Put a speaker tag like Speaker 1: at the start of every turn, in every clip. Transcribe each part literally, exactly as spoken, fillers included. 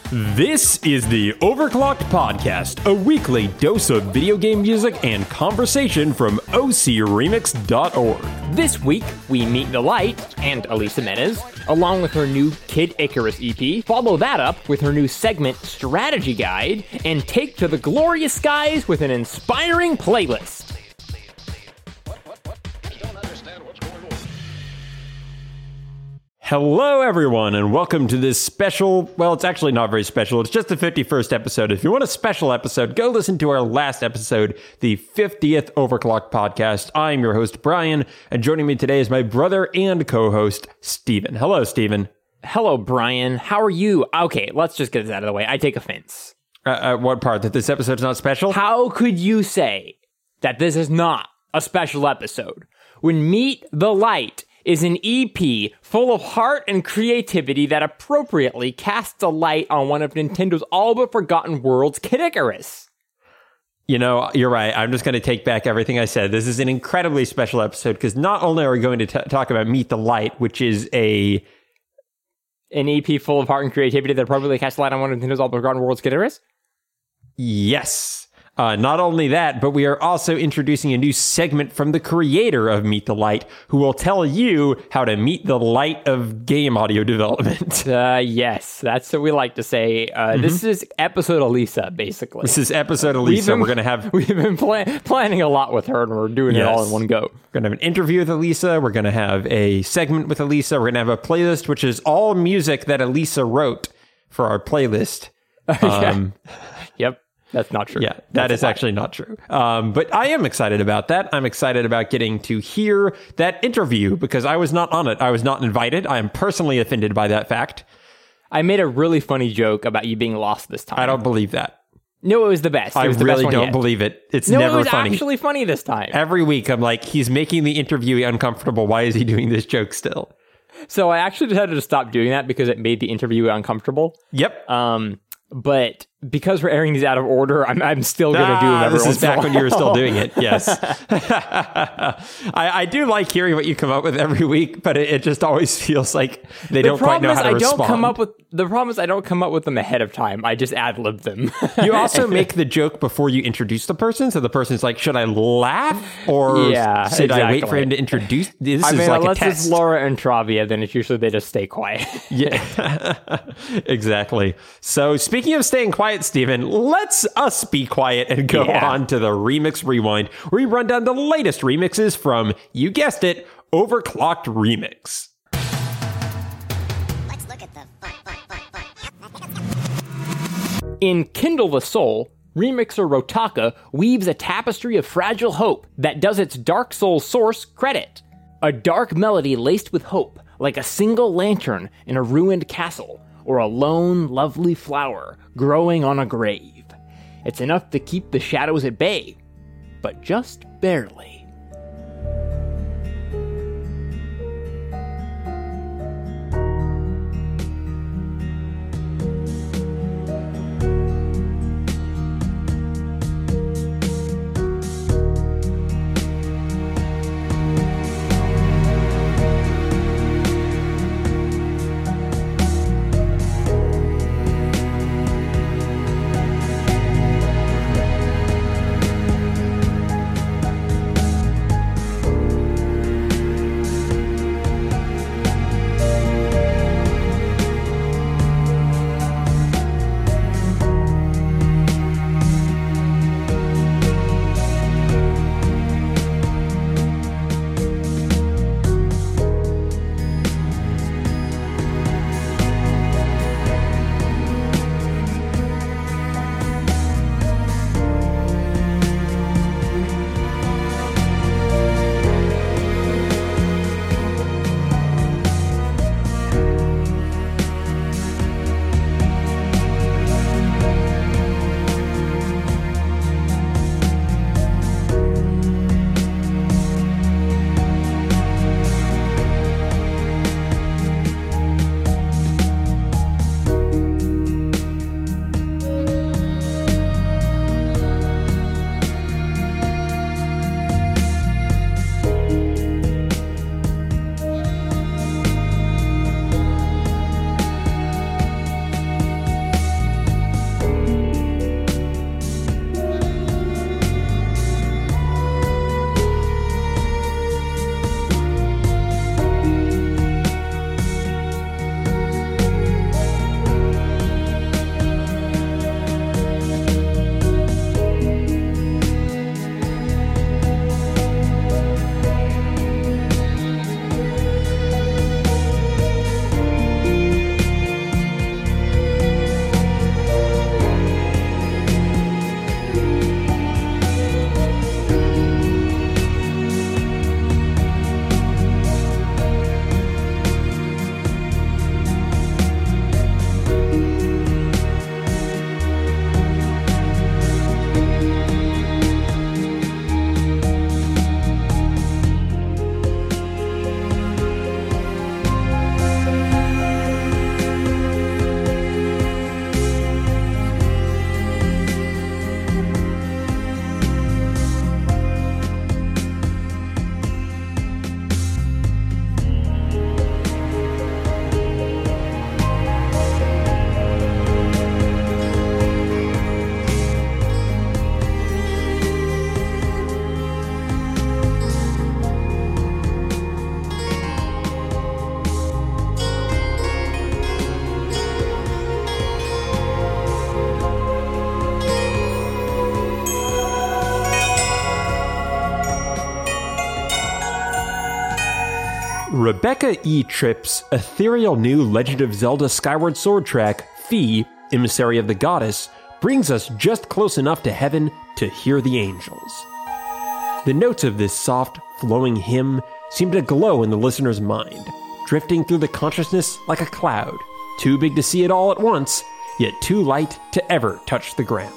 Speaker 1: This is the Overclocked Podcast, a weekly dose of video game music and conversation from O C remix dot org.
Speaker 2: This week, we meet The Light and Elisa Menez, along with her new Kid Icarus E P. Follow that up with her new segment, Strategy Guide, and take to the glorious skies with an inspiring playlist.
Speaker 1: Hello, everyone, and welcome to this special, well, it's actually not very special, it's just the fifty-first episode. If you want a special episode, go listen to our last episode, the fiftieth Overclocked Podcast. I'm your host, Brian, and joining me today is my brother and co-host, Steven. Hello, Steven.
Speaker 2: Hello, Brian. How are you? Okay, let's just get this out of the way. I take offense.
Speaker 1: Uh, uh, what part? That this episode's not special?
Speaker 2: How could you say that this is not a special episode when Meet the Light is an E P full of heart and creativity that appropriately casts a light on one of Nintendo's all-but-forgotten worlds, Kid Icarus?
Speaker 1: You know, you're right. I'm just going to take back everything I said. This is an incredibly special episode because not only are we going to t- talk about Meet the Light, which is a...
Speaker 2: An E P full of heart and creativity that appropriately casts a light on one of Nintendo's all-but-forgotten worlds, Kid Icarus?
Speaker 1: Yes. Uh, not only that, but we are also introducing a new segment from the creator of Meet the Light, who will tell you how to meet the light of game audio development.
Speaker 2: Uh, yes, that's what we like to say. Uh, mm-hmm. This is episode Elisa, basically.
Speaker 1: This is episode Elisa. Been, we're going to have...
Speaker 2: We've been plan- planning a lot with her, and we're doing yes. it all in one go.
Speaker 1: We're going to have an interview with Elisa. We're going to have a segment with Elisa. We're going to have a playlist, which is all music that Elisa wrote for our playlist. Um,
Speaker 2: yep. That's not true.
Speaker 1: Yeah, that That's is actually not true. Um, but I am excited about that. I'm excited about getting to hear that interview because I was not on it. I was not invited. I am personally offended by that fact.
Speaker 2: I made a really funny joke about you being lost this time.
Speaker 1: I don't believe that.
Speaker 2: No, it was the best. It
Speaker 1: I
Speaker 2: was the
Speaker 1: really
Speaker 2: best one
Speaker 1: don't
Speaker 2: yet.
Speaker 1: believe it. It's
Speaker 2: no,
Speaker 1: never
Speaker 2: it was
Speaker 1: funny.
Speaker 2: actually funny this time.
Speaker 1: Every week I'm like, he's making the interviewee uncomfortable. Why is he doing this joke still?
Speaker 2: So I actually decided to stop doing that because it made the interviewee uncomfortable.
Speaker 1: Yep.
Speaker 2: Um, but because we're airing these out of order, I'm I'm still going to ah, do them every
Speaker 1: This
Speaker 2: once
Speaker 1: is back
Speaker 2: in a
Speaker 1: when you were still
Speaker 2: while.
Speaker 1: doing it, yes. I, I do like hearing what you come up with every week, but it, it just always feels like they
Speaker 2: the
Speaker 1: don't quite know how to
Speaker 2: I
Speaker 1: respond.
Speaker 2: Don't come up with, the problem is I don't come up with them ahead of time. I just ad-lib them.
Speaker 1: You also make the joke before you introduce the person, so the person's like, should I laugh? Or
Speaker 2: yeah,
Speaker 1: should
Speaker 2: exactly.
Speaker 1: I wait for him to introduce? This
Speaker 2: I
Speaker 1: is
Speaker 2: mean,
Speaker 1: like
Speaker 2: unless
Speaker 1: a test.
Speaker 2: it's Laura and Travia, then it's usually they just stay quiet.
Speaker 1: Yeah, exactly. So speaking of staying quiet, Steven, let's us be quiet and go
Speaker 2: yeah.
Speaker 1: on to the Remix Rewind, where we run down the latest remixes from, you guessed it, Overclocked Remix.
Speaker 3: Let's look at the fun, fun, fun, fun.
Speaker 2: In Kindle the Soul, remixer Rotaka weaves a tapestry of fragile hope that does its Dark Souls source credit. A dark melody laced with hope, like a single lantern in a ruined castle, or a lone, lovely flower growing on a grave. It's enough to keep the shadows at bay, but just barely.
Speaker 1: Rebecca E. Tripp's ethereal new Legend of Zelda Skyward Sword track, Fi, Emissary of the Goddess, brings us just close enough to heaven to hear the angels. The notes of this soft, flowing hymn seem to glow in the listener's mind, drifting through the consciousness like a cloud, too big to see it all at once, yet too light to ever touch the ground.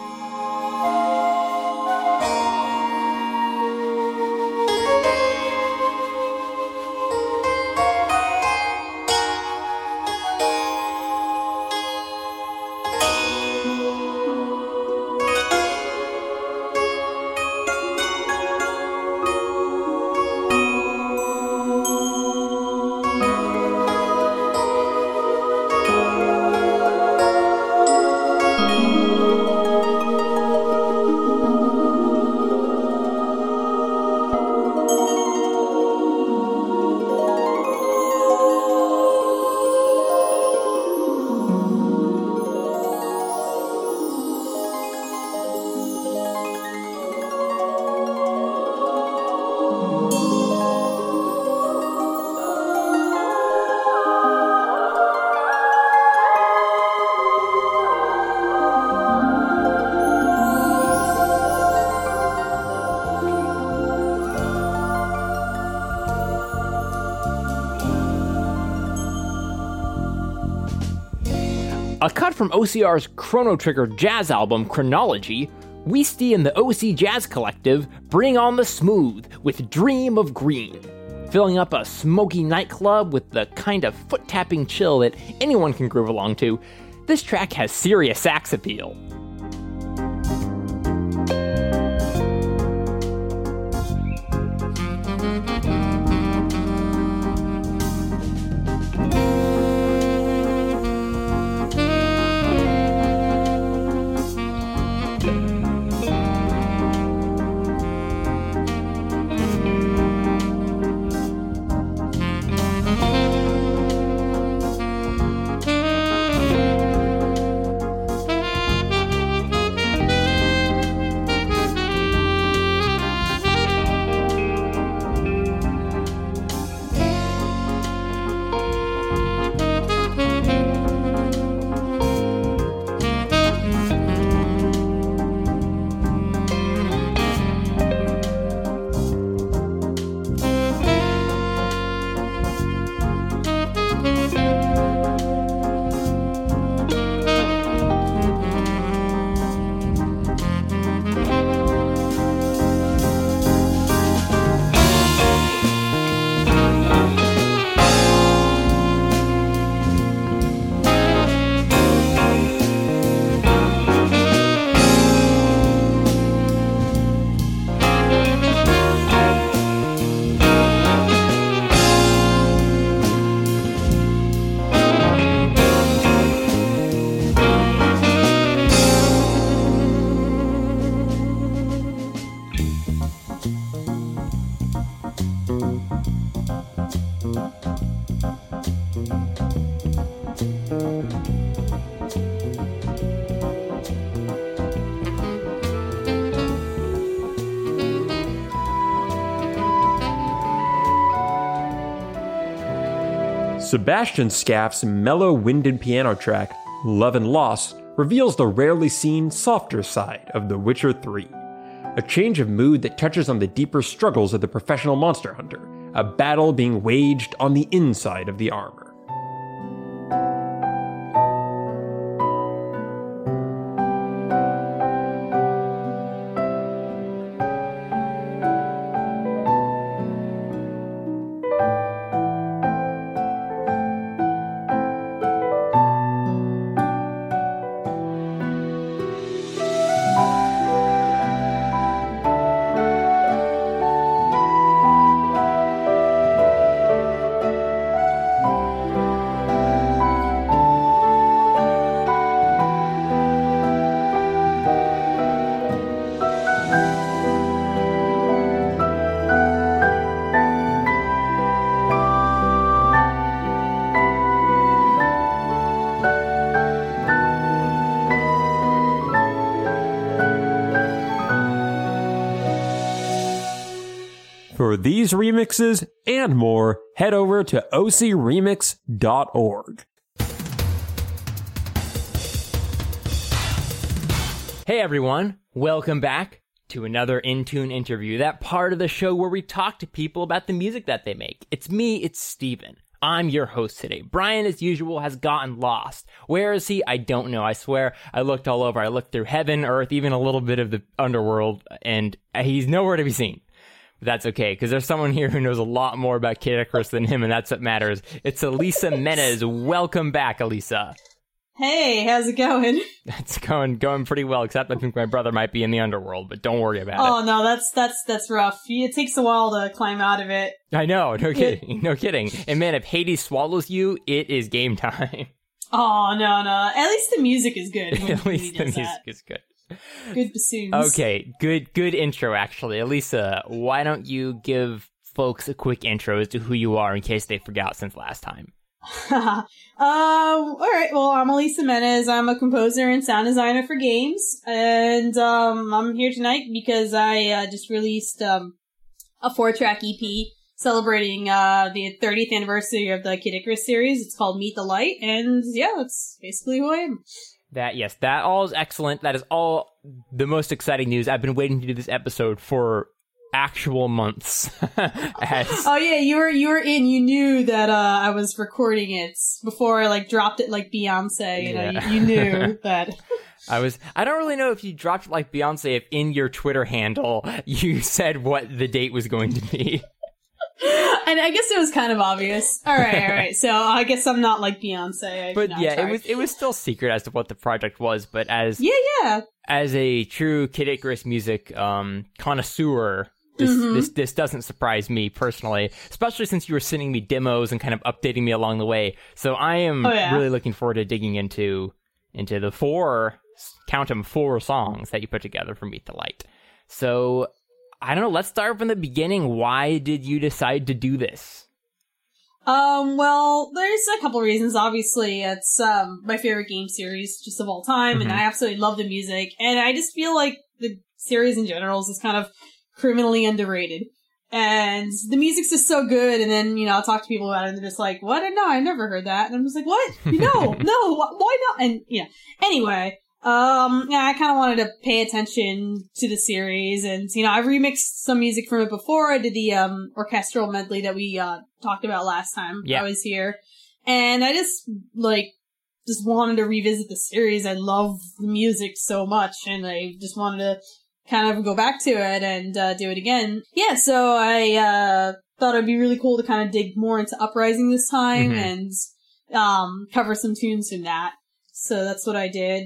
Speaker 2: A cut from O C R's Chrono Trigger jazz album, Chronology, Weisty and the O C Jazz Collective bring on the smooth with Dream of Green, filling up a smoky nightclub with the kind of foot-tapping chill that anyone can groove along to. This track has serious sax appeal.
Speaker 1: Sebastian Scaff's mellow winded piano track, Love and Loss, reveals the rarely seen softer side of The Witcher three. A change of mood that touches on the deeper struggles of the professional monster hunter, a battle being waged on the inside of the armor. For these remixes and more, head over to o c remix dot org.
Speaker 2: Hey everyone, welcome back to another In-Tune interview, that part of the show where we talk to people about the music that they make. It's me, it's Steven. I'm your host today. Brian, as usual, has gotten lost. Where is he? I don't know. I swear, I looked all over. I looked through heaven, earth, even a little bit of the underworld, and he's nowhere to be seen. But that's okay, because there's someone here who knows a lot more about Kid Icarus than him, and that's what matters. It's Elisa Menez. Welcome back, Elisa.
Speaker 4: Hey, how's it going?
Speaker 2: It's going going pretty well, except I think my brother might be in the underworld, but don't worry about
Speaker 4: oh,
Speaker 2: it.
Speaker 4: Oh, no, that's that's that's rough. It takes a while to climb out of it.
Speaker 2: I know, no kidding, no kidding. And man, if Hades swallows you, it is game time.
Speaker 4: Oh, no, no. At least the music is good.
Speaker 2: At least the music
Speaker 4: that.
Speaker 2: is good.
Speaker 4: Good bassoons.
Speaker 2: Okay, good good intro, actually. Elisa, why don't you give folks a quick intro as to who you are in case they forgot since last time?
Speaker 4: um, all right. Well, I'm Elisa Menez. I'm a composer and sound designer for games, and um, I'm here tonight because I uh, just released um, a four-track E P celebrating uh, the thirtieth anniversary of the Kid Icarus series. It's called Meet the Light, and yeah, that's basically who I am.
Speaker 2: That, yes, that all is excellent. That is all the most exciting news. I've been waiting to do this episode for actual months. As...
Speaker 4: Oh yeah, you were you were in. You knew that uh, I was recording it before I like dropped it like Beyonce. You
Speaker 2: yeah.
Speaker 4: know, you, you knew that.
Speaker 2: I was. I don't really know if you dropped it like Beyonce. If in your Twitter handle you said what the date was going to be.
Speaker 4: And I guess it was kind of obvious. All right, all right. So I guess I'm not like Beyonce.
Speaker 2: But
Speaker 4: no,
Speaker 2: yeah,
Speaker 4: sorry.
Speaker 2: it was it was still secret as to what the project was. But as
Speaker 4: yeah, yeah,
Speaker 2: as a true Kid Icarus music um, connoisseur, this
Speaker 4: mm-hmm.
Speaker 2: this this doesn't surprise me personally, especially since you were sending me demos and kind of updating me along the way. So I am
Speaker 4: oh, yeah.
Speaker 2: really looking forward to digging into into the four count them four songs that you put together for Meet the Light. So. I don't know, let's start from the beginning. Why did you decide to do this?
Speaker 4: Um, well, there's a couple reasons. Obviously, it's um my favorite game series just of all time,
Speaker 2: Mm-hmm.
Speaker 4: and I absolutely love the music. And I just feel like the series in general is just kind of criminally underrated. And the music's just so good, and then, you know, I'll talk to people about it, and they're just like, what? No, I never heard that. And I'm just like, what? No, no, wh- why not? And, yeah. Anyway... Um, yeah, I kind of wanted to pay attention to the series, and, you know, I've remixed some music from it before. I did the, um, orchestral medley that we, uh, talked about last time
Speaker 2: yeah.
Speaker 4: I was here. And I just, like, just wanted to revisit the series. I love the music so much, and I just wanted to kind of go back to it and, uh, do it again. Yeah, so I, uh, thought it'd be really cool to kind of dig more into Uprising this time,
Speaker 2: Mm-hmm.
Speaker 4: and, um, cover some tunes from that. So that's what I did.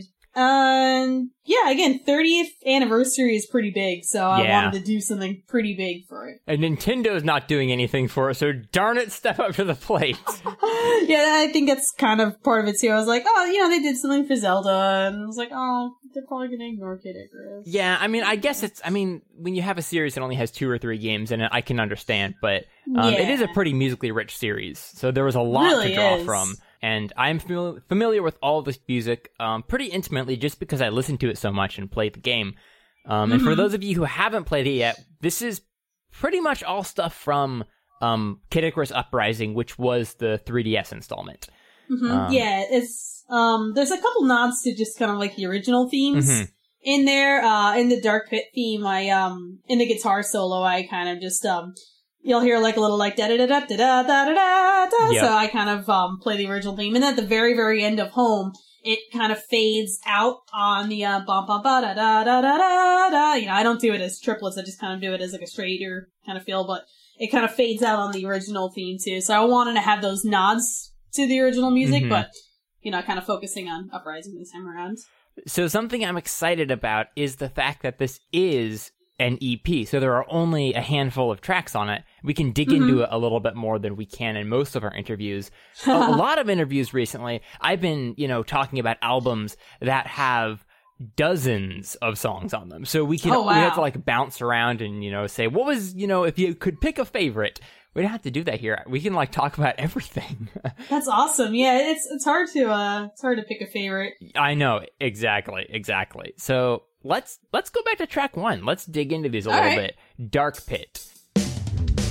Speaker 4: Um, yeah, again, thirtieth anniversary is pretty big, so I
Speaker 2: Yeah.
Speaker 4: wanted to do something pretty big for it.
Speaker 2: And Nintendo's not doing anything for us, so darn it, step up to the plate.
Speaker 4: Yeah, I think that's kind of part of it too. I was like, oh, you know, they did something for Zelda, and I was like, oh, they're probably gonna ignore Kid Icarus.
Speaker 2: Yeah, I mean, I guess it's, I mean, when you have a series that only has two or three games in it, I can understand, but um,
Speaker 4: Yeah.
Speaker 2: it is a pretty musically rich series, so there was a lot
Speaker 4: Really
Speaker 2: to draw
Speaker 4: is.
Speaker 2: from. And I'm fam- familiar with all this music um, pretty intimately just because I listened to it so much and played the game. Um, and
Speaker 4: Mm-hmm.
Speaker 2: for those of you who haven't played it yet, this is pretty much all stuff from um, Kid Icarus Uprising, which was the three D S installment.
Speaker 4: Mm-hmm.
Speaker 2: Um,
Speaker 4: yeah, it's, um, there's a couple nods to just kind of like the original themes
Speaker 2: Mhm.
Speaker 4: in there. Uh, in the Dark Pit theme, I, um, in the guitar solo, I kind of just, um, you'll hear like a little like da da da da da da da da da.
Speaker 2: Yep.
Speaker 4: So I kind of um play the original theme, and then at the very very end of Home, it kind of fades out on the uh, bum bum ba da da da da da da. You know, I don't do it as triplets; I just kind of do it as like a straighter kind of feel, but it kind of fades out on the original theme too. So I wanted to have those nods to the original music,
Speaker 2: Mhm.
Speaker 4: but you know, kind of focusing on Uprising this time around.
Speaker 2: So something I'm excited about is the fact that this is an E P, so there are only a handful of tracks on it. We can dig
Speaker 4: Mm-hmm.
Speaker 2: into it a little bit more than we can in most of our interviews. a, a lot of interviews recently, I've been, you know, talking about albums that have dozens of songs on them. So we can
Speaker 4: Oh,
Speaker 2: we have
Speaker 4: wow.
Speaker 2: to like bounce around and, you know, say, what was, you know, if you could pick a favorite. We don't have to do that here. We can like talk about everything.
Speaker 4: That's awesome. Yeah, it's it's hard to uh it's hard to pick a favorite.
Speaker 2: I know, exactly, exactly. So let's let's go back to track one. Let's dig into these a
Speaker 4: All
Speaker 2: little
Speaker 4: right.
Speaker 2: bit. Dark Pit.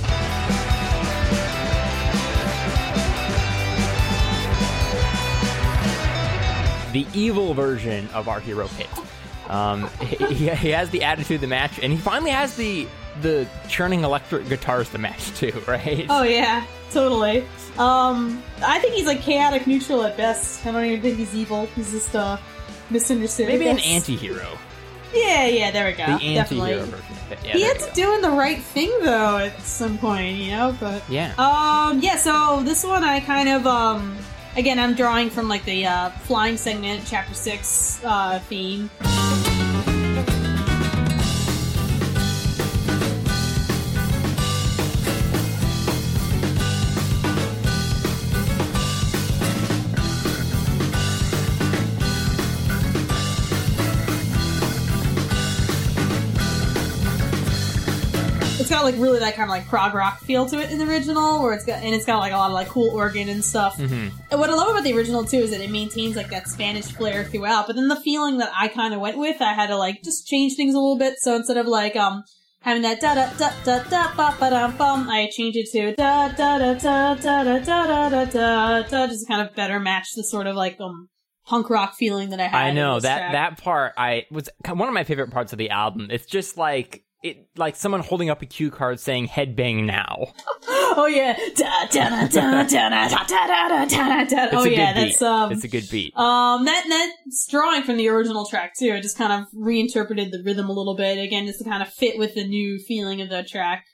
Speaker 2: the evil version of our hero Pit. Um, he, he has the attitude of the match, and he finally has the the churning electric guitars to match too, right?
Speaker 4: Oh yeah, totally. Um, I think he's like chaotic neutral at best. I don't even think he's evil. He's just uh, misunderstood.
Speaker 2: Maybe an anti-hero.
Speaker 4: Yeah, yeah, there we go.
Speaker 2: The anti-hero
Speaker 4: Definitely.
Speaker 2: version of it. Yeah,
Speaker 4: He
Speaker 2: there
Speaker 4: ends
Speaker 2: we
Speaker 4: up
Speaker 2: go.
Speaker 4: doing the right thing though at some point, you know. But
Speaker 2: Yeah.
Speaker 4: um, yeah. So this one, I kind of um, again, I'm drawing from like the uh, flying segment, chapter six uh, theme. It's got like really that kind of like prog rock feel to it in the original, where it's got and it's got like a lot of like cool organ and stuff.
Speaker 2: Mhm.
Speaker 4: And what I love about the original too is that it maintains like that Spanish flair throughout. But then the feeling that I kind of went with, I had to like just change things a little bit. So instead of like um having that da da da da da ba ba dum bum, I changed it to da da da da da da da da da da, just to kind of better match the sort of like um punk rock feeling that I had.
Speaker 2: I
Speaker 4: in
Speaker 2: know
Speaker 4: this
Speaker 2: that
Speaker 4: track.
Speaker 2: that part. I was one of my favorite parts of the album. It's just like it, like someone holding up a cue card saying "headbang now."
Speaker 4: Oh yeah, da da da da da da da da da da da.
Speaker 2: It's
Speaker 4: Oh
Speaker 2: a
Speaker 4: yeah,
Speaker 2: good beat.
Speaker 4: that's um.
Speaker 2: It's a good beat.
Speaker 4: Um, that that's drawing from the original track too. I just kind of reinterpreted the rhythm a little bit again, just to kind of fit with the new feeling of the track.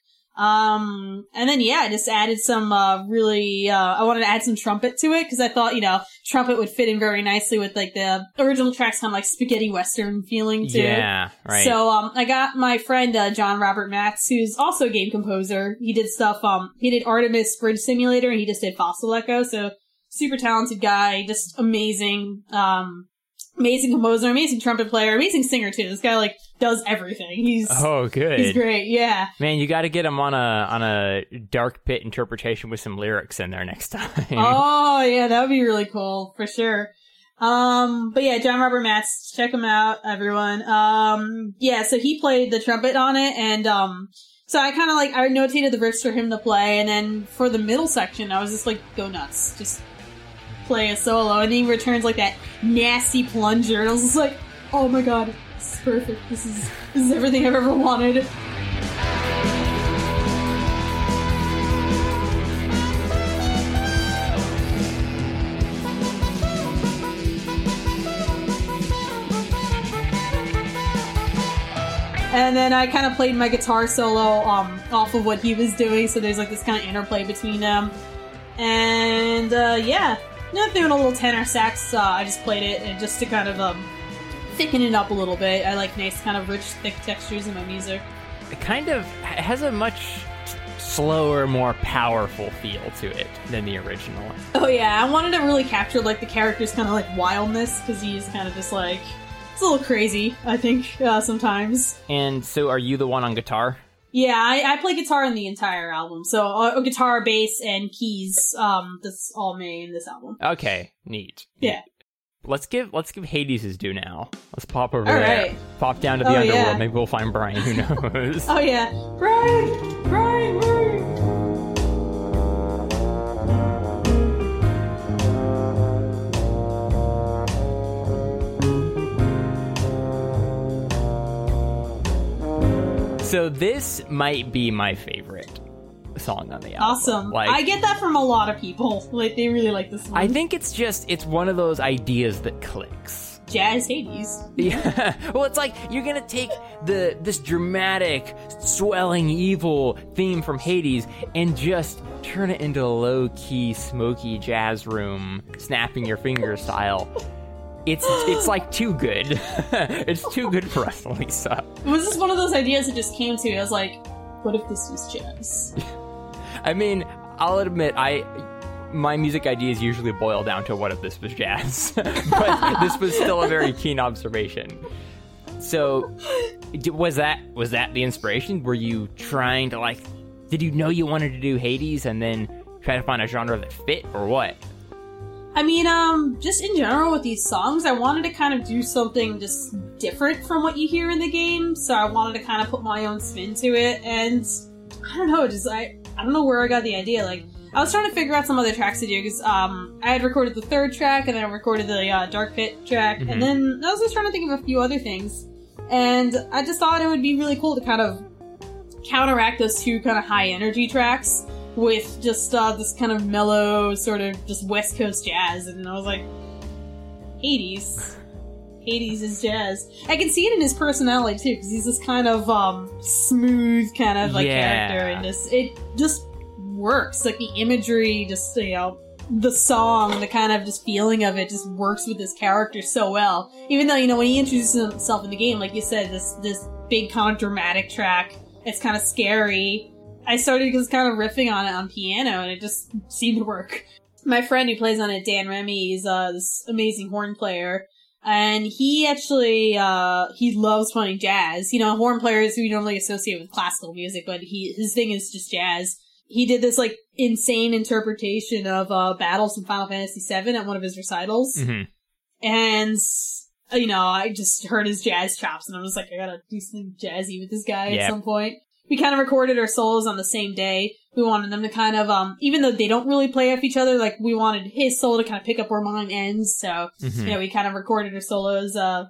Speaker 4: Um, and then yeah, I just added some uh really. Uh, I wanted to add some trumpet to it because I thought you know trumpet would fit in very nicely with like the original track's kind of like spaghetti western feeling too.
Speaker 2: Yeah, right.
Speaker 4: So um, I got my friend uh, John Robert Matz, who's also a game composer. He did stuff. Um, he did Artemis Bridge Simulator, and he just did Fossil Echo. So super talented guy, just amazing, um, amazing composer, amazing trumpet player, amazing singer too. This guy like does everything. He's
Speaker 2: oh, good.
Speaker 4: he's great. Yeah.
Speaker 2: Man, you got to get him on a on a Dark Pit interpretation with some lyrics in there next time.
Speaker 4: Oh yeah, that would be really cool for sure. Um, but yeah, John Robert Matz, check him out, everyone. Um, yeah, so he played the trumpet on it, and um, so I kind of like I notated the riffs for him to play, and then for the middle section, I was just like, go nuts, just play a solo, and then he returns like that nasty plunger, and I was just like, oh my god, this is perfect. This is this is everything I've ever wanted. And then I kind of played my guitar solo um, off of what he was doing, so there's like this kind of interplay between them. And uh, yeah, not doing a little tenor sax. Uh, I just played it and just to kind of um, thicken it up a little bit. I like nice, kind of rich, thick textures in my music.
Speaker 2: It kind of has a much slower, more powerful feel to it than the original.
Speaker 4: Oh yeah, I wanted to really capture like the character's kind of like wildness because he's kind of just like it's a little crazy. I think uh, sometimes.
Speaker 2: And so, are you the one on guitar?
Speaker 4: Yeah, I, I play guitar in the entire album. So uh, guitar, bass, and keys. Um, that's all me in this album.
Speaker 2: Okay, neat.
Speaker 4: Yeah.
Speaker 2: Let's give let's give Hades his due now. Let's pop over
Speaker 4: All
Speaker 2: there.
Speaker 4: right.
Speaker 2: Pop down to the
Speaker 4: Oh,
Speaker 2: underworld.
Speaker 4: yeah.
Speaker 2: Maybe we'll find Brian. Who knows?
Speaker 4: Oh yeah, Brian, Brian, Brian.
Speaker 2: So this might be my favorite song on the album.
Speaker 4: Awesome.
Speaker 2: Like,
Speaker 4: I get that from a lot of people. Like they really like this one.
Speaker 2: I think it's just it's one of those ideas that clicks.
Speaker 4: Jazz Hades.
Speaker 2: Yeah. Well, it's like you're gonna take the this dramatic, swelling, evil theme from Hades and just turn it into a low-key, smoky jazz room, snapping your finger style. It's it's like too good. It's too good for us, Lisa.
Speaker 4: Was this one of those ideas that just came to me? I was like, what if this was jazz?
Speaker 2: I mean, I'll admit, I my music ideas usually boil down to what if this was jazz, but this was still a very keen observation. So, d- was that was that the inspiration? Were you trying to like? Did you know you wanted to do Hades and then try to find a genre that fit, or what?
Speaker 4: I mean, um, just in general with these songs, I wanted to kind of do something just different from what you hear in the game. So I wanted to kind of put my own spin to it, and I don't know, just I I don't know where I got the idea. Like I was trying to figure out some other tracks to do, because um, I had recorded the third track, and then I recorded the uh, Dark Pit track,
Speaker 2: Mhm.
Speaker 4: and then I was just trying to think of a few other things. And I just thought it would be really cool to kind of counteract those two kind of high-energy tracks with just uh, this kind of mellow, sort of just West Coast jazz, and I was like, Hades. Hades is jazz. I can see it in his personality, too, because he's this kind of um, smooth kind of like
Speaker 2: Yeah.
Speaker 4: character, and just, it just works. Like, the imagery, just, you know, the song, the kind of just feeling of it just works with this character so well. Even though, you know, when he introduces himself in the game, like you said, this this big kind of dramatic track, it's kind of scary. I started just kind of riffing on it on piano, and it just seemed to work. My friend who plays on it, Dan Remy, is uh, this amazing horn player, and he actually, uh, he loves playing jazz. You know, horn players who we normally associate with classical music, but he his thing is just jazz. He did this, like, insane interpretation of uh, battles from Final Fantasy seven at one of his recitals.
Speaker 2: Mm-hmm.
Speaker 4: And, you know, I just heard his jazz chops, and I was like, I gotta do something jazzy with this guy
Speaker 2: Yep.
Speaker 4: at some point. We kind of recorded our solos on the same day. We wanted them to kind of, um, even though they don't really play off each other, like, we wanted his solo to kind of pick up where mine ends, so,
Speaker 2: Mhm.
Speaker 4: you know, we kind of recorded our solos, uh,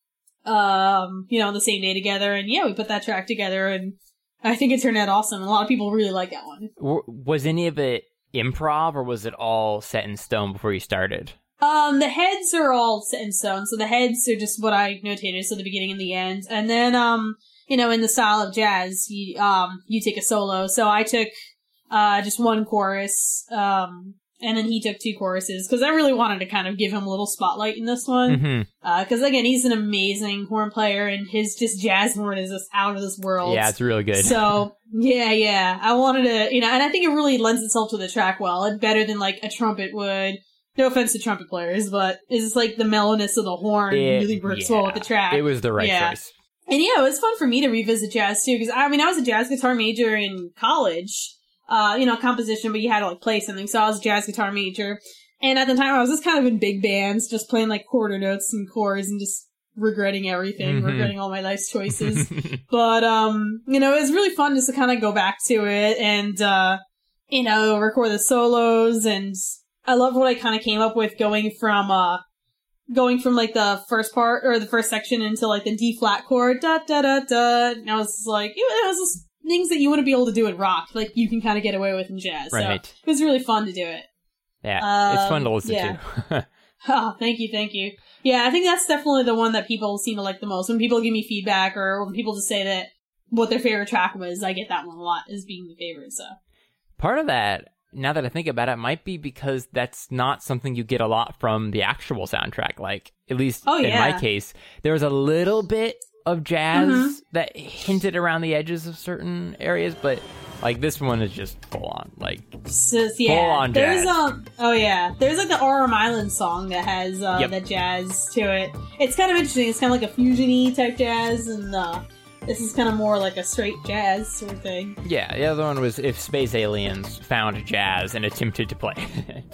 Speaker 4: um, you know, on the same day together, and yeah, we put that track together, and I think it turned out awesome. A lot of people really like that one.
Speaker 2: W- was any of it improv, or was it all set in stone before you started?
Speaker 4: Um, the heads are all set in stone, so the heads are just what I notated, so the beginning and the end. And then, um, you know, in the style of jazz, you, um, you take a solo. So I took, uh, just one chorus, um, and then he took two choruses, because I really wanted to kind of give him a little spotlight in this one.
Speaker 2: Mm-hmm.
Speaker 4: Uh, because again, he's an amazing horn player, and his just jazz horn is just out of this world.
Speaker 2: Yeah, it's really good.
Speaker 4: So, yeah, yeah. I wanted to, you know, and I think it really lends itself to the track well. It's better than, like, a trumpet would. No offense to trumpet players, but it's like the mellowness of the horn
Speaker 2: It-
Speaker 4: really works
Speaker 2: yeah,
Speaker 4: well with the track.
Speaker 2: It was the right
Speaker 4: Yeah.
Speaker 2: choice.
Speaker 4: And yeah, it was fun for me to revisit jazz too, because I mean, I was a jazz guitar major in college, uh, you know, composition, but you had to like play something, so I was a jazz guitar major. And at the time, I was just kind of in big bands, just playing like quarter notes and chords and just regretting everything,
Speaker 2: Mhm.
Speaker 4: regretting all my life's choices. But, um, you know, it was really fun just to kind of go back to it and, uh, you know, record the solos, and I love what I kind of came up with going from, uh, going from, like, the first part, or the first section into, like, the D flat chord, da da da da, and I was just like, it was just things that you wouldn't be able to do in rock, like, you can kind of get away with in jazz,
Speaker 2: Right.
Speaker 4: so it was really fun to do it.
Speaker 2: Yeah, it's fun to
Speaker 4: Um,
Speaker 2: listen
Speaker 4: yeah.
Speaker 2: to.
Speaker 4: Oh, thank you, thank you. Yeah, I think that's definitely the one that people seem to like the most. When people give me feedback, or when people just say that what their favorite track was, I get that one a lot as being the favorite, so.
Speaker 2: Part of that, now that I think about it, might be because that's not something you get a lot from the actual soundtrack. Like, at least
Speaker 4: Oh,
Speaker 2: in my
Speaker 4: yeah.
Speaker 2: case, there was a little bit of jazz
Speaker 4: Mhm.
Speaker 2: that hinted around the edges of certain areas, but like this one is just full on. Like,
Speaker 4: So, yeah,
Speaker 2: Full on
Speaker 4: there's
Speaker 2: jazz.
Speaker 4: um, oh yeah, there's like the Aurum Island song that has uh,
Speaker 2: Yep.
Speaker 4: that jazz to it. It's kind of interesting. It's kind of like a fusion-y type jazz, and uh, this is kind of more like a straight jazz sort of thing.
Speaker 2: yeah, the other one was if space aliens found jazz and attempted to play it.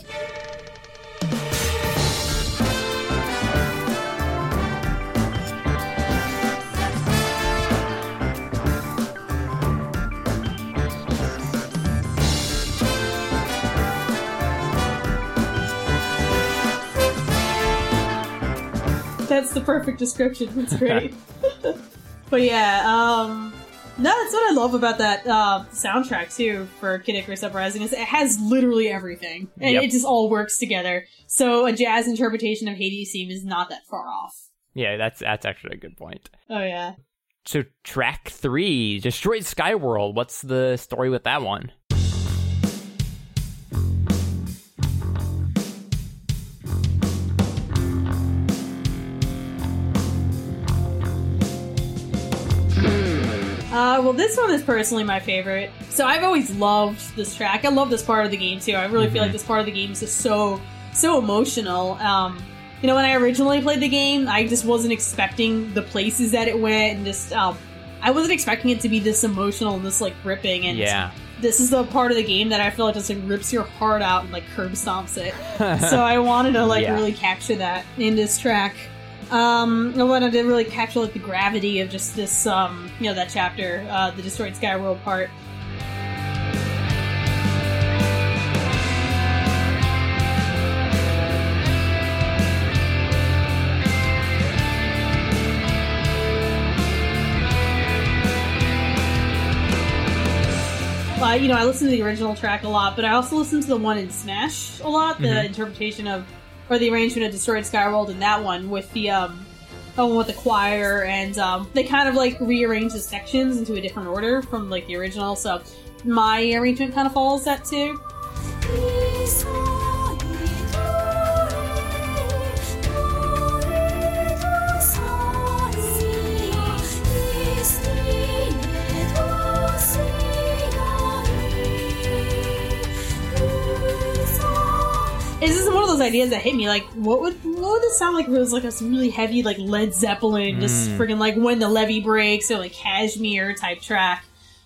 Speaker 4: That's the perfect description. That's great. But yeah, um, no, that's what I love about that uh, soundtrack too for Kid Icarus Uprising is it has literally everything, and
Speaker 2: Yep.
Speaker 4: it just all works together. So a jazz interpretation of Hades theme is not that far off.
Speaker 2: Yeah, that's that's actually a good point.
Speaker 4: Oh yeah.
Speaker 2: So track three, Destroyed Skyworld. What's the story with that one?
Speaker 4: Uh, well, this one is personally my favorite. So I've always loved this track. I love this part of the game too. I really feel like this part of the game is just so, so emotional. Um, you know, when I originally played the game, I just wasn't expecting the places that it went, and just, um, I wasn't expecting it to be this emotional and this, like, gripping. And
Speaker 2: Yeah.
Speaker 4: this is the part of the game that I feel like just, like, rips your heart out and, like, curb stomps it. So I wanted to, like,
Speaker 2: Yeah.
Speaker 4: really capture that in this track. Um, I wanted to really capture, like, the gravity of just this, um, you know, that chapter, uh, the Destroyed Skyworld part. uh, you know, I listen to the original track a lot, but I also listen to the one in Smash a lot, the
Speaker 2: Mhm.
Speaker 4: interpretation of, or the arrangement of Destroyed Skyworld in that one with the, um, oh, with the choir, and um, they kind of like rearrange the sections into a different order from like the original, so my arrangement kind of follows that too. It's just one of those ideas that hit me. Like, what would what would it sound like if it was like a really heavy, like Led Zeppelin, just
Speaker 2: Mm.
Speaker 4: friggin' like When the Levee Breaks or like Kashmir type track?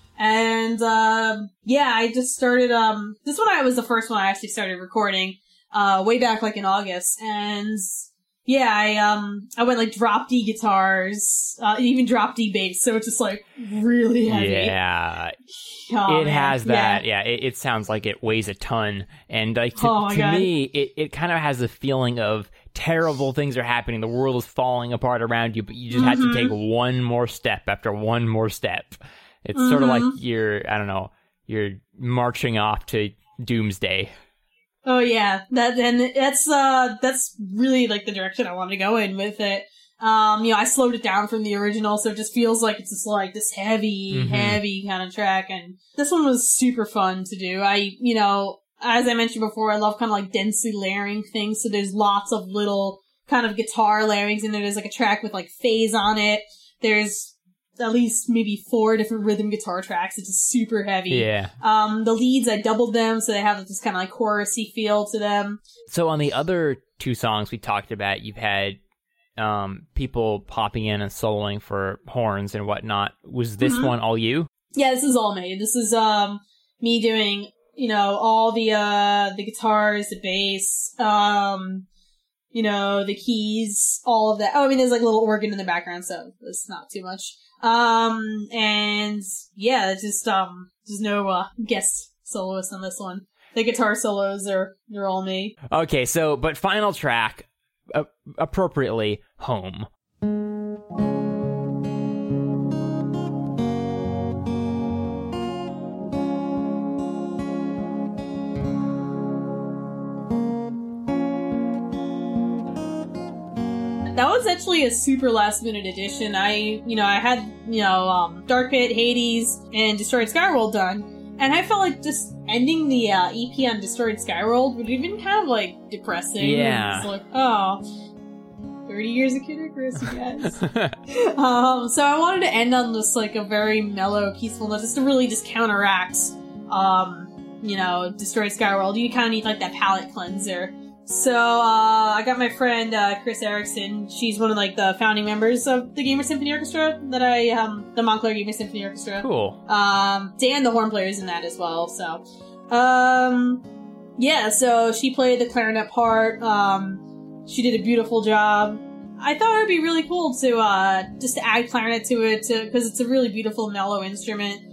Speaker 4: And um, yeah, I just started. Um, this one I was the first one I actually started recording uh, way back like in August, and yeah, I um I went like drop D guitars, uh, even drop D bass, so it's just like really heavy.
Speaker 2: Yeah,
Speaker 4: Oh,
Speaker 2: it
Speaker 4: man.
Speaker 2: has
Speaker 4: Yeah.
Speaker 2: that. Yeah, it, it sounds like it weighs a ton, and like to,
Speaker 4: Oh my
Speaker 2: to
Speaker 4: God.
Speaker 2: me, it, it kind of has the feeling of terrible things are happening. The world is falling apart around you, but you just have to
Speaker 4: Mhm.
Speaker 2: take one more step after one more step. It's sort of like
Speaker 4: Mhm.
Speaker 2: you're, I don't know, you're marching off to doomsday.
Speaker 4: Oh yeah, that and that's uh that's really like the direction I wanted to go in with it. Um, you know, I slowed it down from the original, so it just feels like it's just like this heavy,
Speaker 2: Mhm.
Speaker 4: heavy kind of track. And this one was super fun to do. I, you know, as I mentioned before, I love kind of like densely layering things. So there's lots of little kind of guitar layerings in there. There's like a track with like phase on it. There's at least maybe four different rhythm guitar tracks. It's just super heavy.
Speaker 2: Yeah.
Speaker 4: Um, the leads, I doubled them, so they have this kind of like chorusy feel to them.
Speaker 2: So on the other two songs we talked about, you've had um, people popping in and soloing for horns and whatnot. Was this
Speaker 4: Mhm.
Speaker 2: one all you?
Speaker 4: Yeah, this is all me. This is, um, me doing, you know, all the, uh, the guitars, the bass, um, you know, the keys, all of that. Oh, I mean, there's like a little organ in the background, so it's not too much. Um, and yeah, it's just, um, there's no, uh, guest soloist on this one. The guitar solos are, they're all me.
Speaker 2: Okay, so, but final track, uh, appropriately, Home.
Speaker 4: That was actually a super last minute addition. I, you know, I had, you know, um, Dark Pit, Hades, and Destroyed Skyworld done, and I felt like just ending the uh, E P on Destroyed Skyworld would have been kind of like depressing.
Speaker 2: Yeah.
Speaker 4: It's like, oh, thirty years of Kid Icarus, you guys. um, so I wanted to end on just like a very mellow, peaceful note, just to really just counteract, um, you know, Destroyed Skyworld. You kind of need like that palate cleanser. So, uh, I got my friend, uh, Chris Erickson. She's one of, like, the founding members of the Gamer Symphony Orchestra that I, um, the Montclair Gamer Symphony Orchestra.
Speaker 2: Cool.
Speaker 4: Um, Dan, the horn player, is in that as well, so. Um, yeah, so she played the clarinet part. Um, she did a beautiful job. I thought it would be really cool to, uh, just to add clarinet to it, to, because it's a really beautiful, mellow instrument.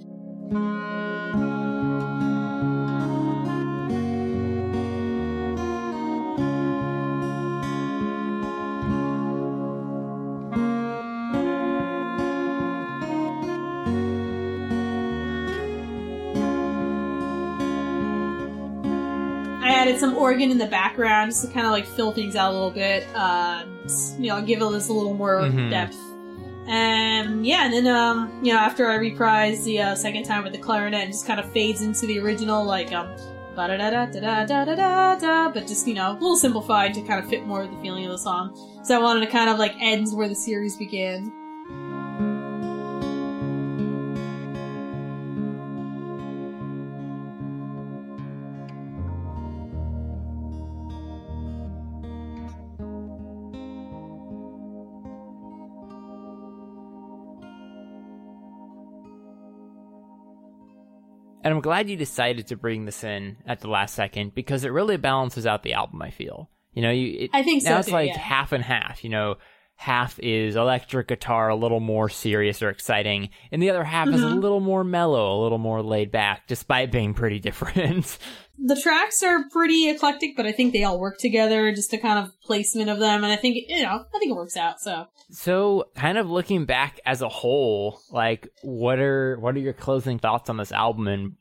Speaker 4: I added some organ in the background just to kind of like fill things out a little bit, uh, you know, give it this a little more
Speaker 2: Mhm.
Speaker 4: depth. And yeah, and then um, you know, after I reprised the uh, second time with the clarinet, it just kind of fades into the original, like um, ba da da da da da da da da, but just you know, a little simplified to kind of fit more of the feeling of the song. So I wanted to kind of like end where the series began.
Speaker 2: And I'm glad you decided to bring this in at the last second because it really balances out the album, I feel. You know, you it,
Speaker 4: I think so,
Speaker 2: now it's
Speaker 4: too,
Speaker 2: like
Speaker 4: yeah.
Speaker 2: half and half, you know. Half is electric guitar, a little more serious or exciting, and the other half is a
Speaker 4: Mhm.
Speaker 2: little more mellow, a little more laid back, despite being pretty different.
Speaker 4: The tracks are pretty eclectic, but I think they all work together, just the kind of placement of them, and I think, you know, I think it works out, so.
Speaker 2: So, kind of looking back as a whole, like, what are what are your closing thoughts on this album, and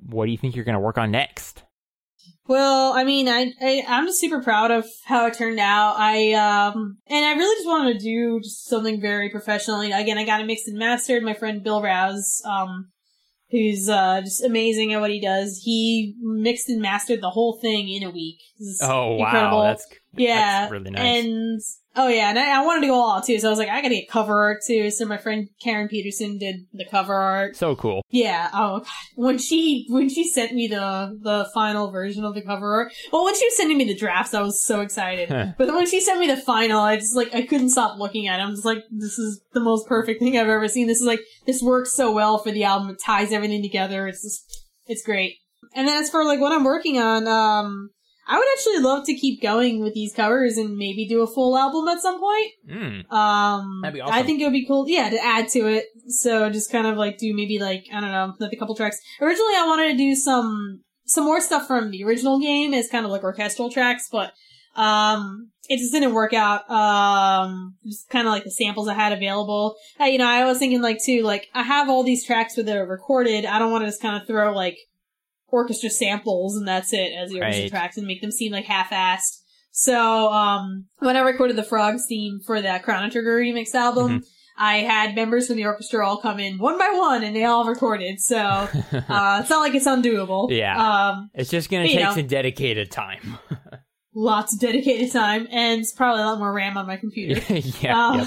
Speaker 2: what do you think you're going to work on next?
Speaker 4: Well, I mean, I, I I'm just super proud of how it turned out. I um and I really just wanted to do just something very professional. Again, I got it mixed and mastered. My friend Bill Rouse, um, who's uh just amazing at what he does. He mixed and mastered the whole thing in a week.
Speaker 2: Oh
Speaker 4: incredible.
Speaker 2: Wow, that's
Speaker 4: yeah,
Speaker 2: that's really nice.
Speaker 4: And oh yeah, and I, I wanted to go all out too. So I was like, I gotta get cover art too. So my friend Karen Peterson did the cover art.
Speaker 2: So cool.
Speaker 4: Yeah. Oh god. When she when she sent me the the final version of the cover art. Well, when she was sending me the drafts, I was so excited. But then when she sent me the final, I just like I couldn't stop looking at it. I'm just like, this is the most perfect thing I've ever seen. This is like this works so well for the album. It ties everything together. It's just it's great. And then as for like what I'm working on, um. I would actually love to keep going with these covers and maybe do a full album at some point.
Speaker 2: Mm.
Speaker 4: Um,
Speaker 2: That'd be awesome.
Speaker 4: I think it would be cool, yeah, to add to it. So just kind of like do maybe like, I don't know, like a couple tracks. Originally I wanted to do some, some more stuff from the original game as kind of like orchestral tracks, but, um, it just didn't work out. Um, just kind of like the samples I had available. Uh, you know, I was thinking like too, like I have all these tracks where they're recorded. I don't want to just kind of throw like, orchestra samples and that's it as the orchestra
Speaker 2: Right.
Speaker 4: tracks and make them seem like half-assed. So, um, when I recorded the Frogs theme for that Chrono Trigger remix album,
Speaker 2: Mm-hmm.
Speaker 4: I had members from the orchestra all come in one by one and they all recorded. So, uh, it's not like it's undoable.
Speaker 2: Yeah.
Speaker 4: Um,
Speaker 2: It's just going to
Speaker 4: you
Speaker 2: take
Speaker 4: know.
Speaker 2: some dedicated time.
Speaker 4: lots of dedicated time and it's probably a lot more RAM on my computer.
Speaker 2: yeah.
Speaker 4: Um,
Speaker 2: yep.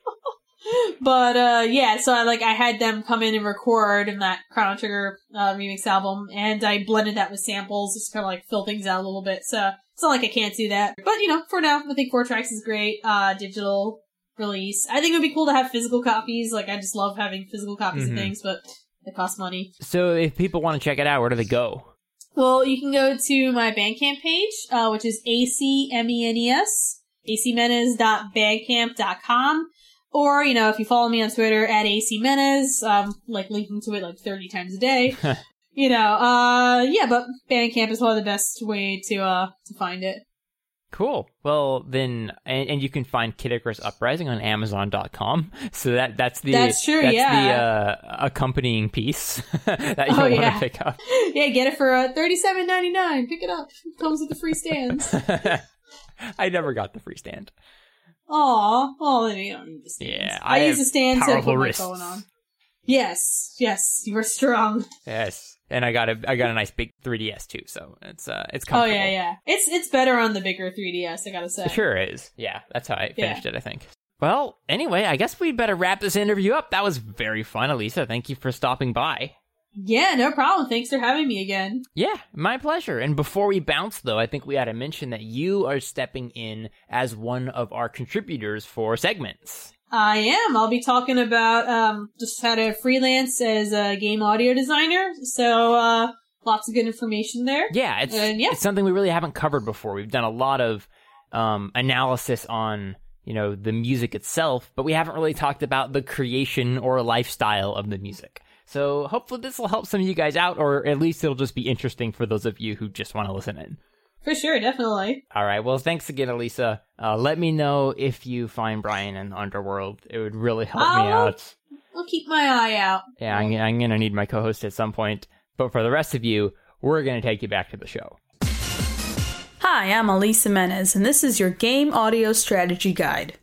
Speaker 4: But, uh, yeah, so I, like, I had them come in and record in that Chrono Trigger, uh, remix album, and I blended that with samples, just kind of, like, fill things out a little bit, so it's not like I can't do that. But, you know, for now, I think four tracks is great, uh, digital release. I think it would be cool to have physical copies, like, I just love having physical copies
Speaker 2: Mhm.
Speaker 4: of things, but it costs money.
Speaker 2: So if people want to check it out, where do they go?
Speaker 4: Well, you can go to my Bandcamp page, uh, which is A C M E N E S, a c menace dot bandcamp dot com. Or, you know, if you follow me on Twitter at A C Menace, um, like linking to it like thirty times a day. you know, uh, yeah, but Bandcamp is probably the best way to, uh, to find it.
Speaker 2: Cool. Well, then, and, and you can find Kid Icarus Uprising on Amazon dot com. So that that's the
Speaker 4: That's true,
Speaker 2: that's
Speaker 4: yeah.
Speaker 2: the uh, accompanying piece that you
Speaker 4: Oh,
Speaker 2: want
Speaker 4: yeah.
Speaker 2: to pick up.
Speaker 4: Yeah, get it for, uh, thirty-seven ninety-nine. Pick it up. It comes with the free stands.
Speaker 2: I never got the free stand.
Speaker 4: Aw, well, then you don't need the stands.
Speaker 2: Yeah,
Speaker 4: I,
Speaker 2: I
Speaker 4: use
Speaker 2: have
Speaker 4: a stand to
Speaker 2: powerful
Speaker 4: put my
Speaker 2: wrists.
Speaker 4: phone on. Yes, yes, you are strong.
Speaker 2: Yes, and I got a I got a nice big three D S too, so it's uh it's
Speaker 4: Oh
Speaker 2: comfortable.
Speaker 4: yeah, yeah. It's it's better on the bigger three D S, I gotta say.
Speaker 2: It sure is. Yeah, that's how I
Speaker 4: Yeah.
Speaker 2: finished it, I think. Well, anyway, I guess we'd better wrap this interview up. That was very fun, Elisa. Thank you for stopping by.
Speaker 4: Yeah, no problem. Thanks for having me again.
Speaker 2: Yeah, my pleasure. And before we bounce, though, I think we ought to mention that you are stepping in as one of our contributors for segments.
Speaker 4: I am. I'll be talking about um just how to freelance as a game audio designer. So uh lots of good information there.
Speaker 2: Yeah, it's
Speaker 4: And yeah.
Speaker 2: it's something we really haven't covered before. We've done a lot of um, analysis on, you know, the music itself, but we haven't really talked about the creation or lifestyle of the music. So hopefully this will help some of you guys out, or at least it'll just be interesting for those of you who just want to listen in.
Speaker 4: For sure, definitely.
Speaker 2: All right. Well, thanks again, Elisa. Uh, let me know if you find Brian in Underworld. It would really help me
Speaker 4: I'll-
Speaker 2: out.
Speaker 4: I'll keep my eye out.
Speaker 2: Yeah, I'm, I'm going to need my co-host at some point. But for the rest of you, we're going to take you back to the show.
Speaker 5: Hi, I'm Elisa Menace, and this is your Game Audio Strategy Guide.